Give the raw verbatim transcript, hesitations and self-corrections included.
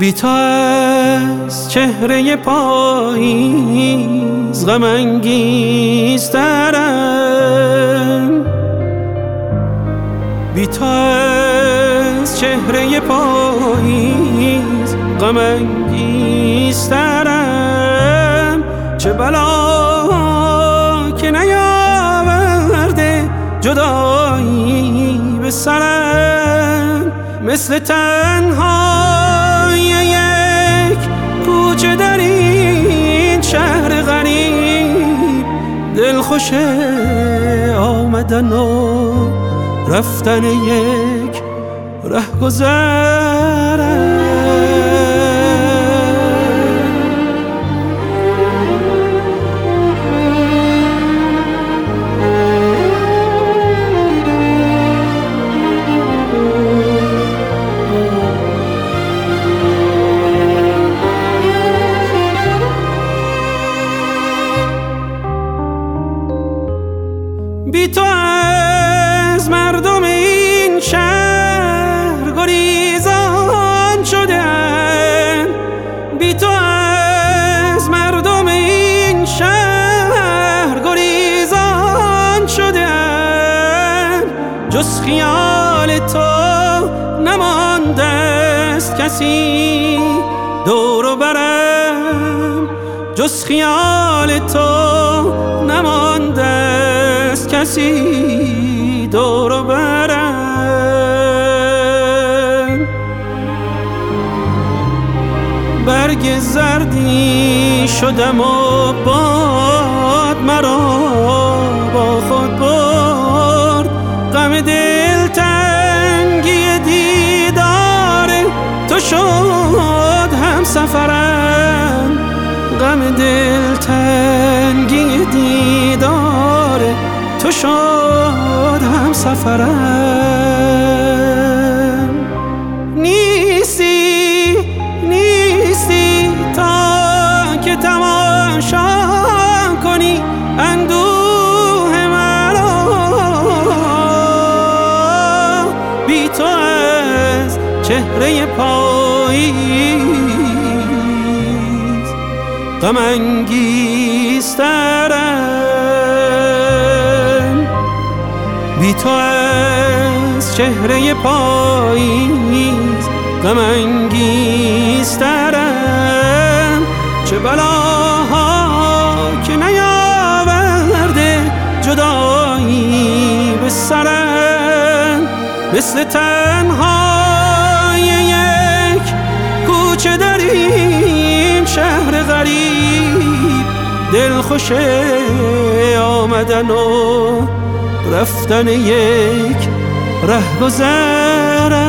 بی تو از چهره پاییز غم انگیزترم، بی تو از چهره پاییز غم انگیزترم. چه بلا که نیاورده جدایی به سرم، مثل تنهای یک کوچه در این شهر غریب، دلخوش آمدن و رفتن یک رهگذرم. بی تو از مردم این شهر گریزان شدم، بی تو از مردم این شهر گریزان شدم. جز خیال تو نمانده است کسی دور و برم، جز خیال تو نمانده است کسی دور و برم. برگ زردی شدم و باد مرا با خود برد، غم دلتنگی دیدار تو شد هم سفرم، غم دلتنگی دیدار تو شد هم سفرم. نیستی نیستی تا که تماشا کنی اندوه مرا، بی تو از چهره پاییز غم انگیزترم، بی تو از چهره پاییز غم انگیزترم. چه بلاها که نیاورده جدایی به سرم، مثل تنهای یک کوچه در این شهر غریب، دلخوش آمدن و رفتن یک رهگذرم.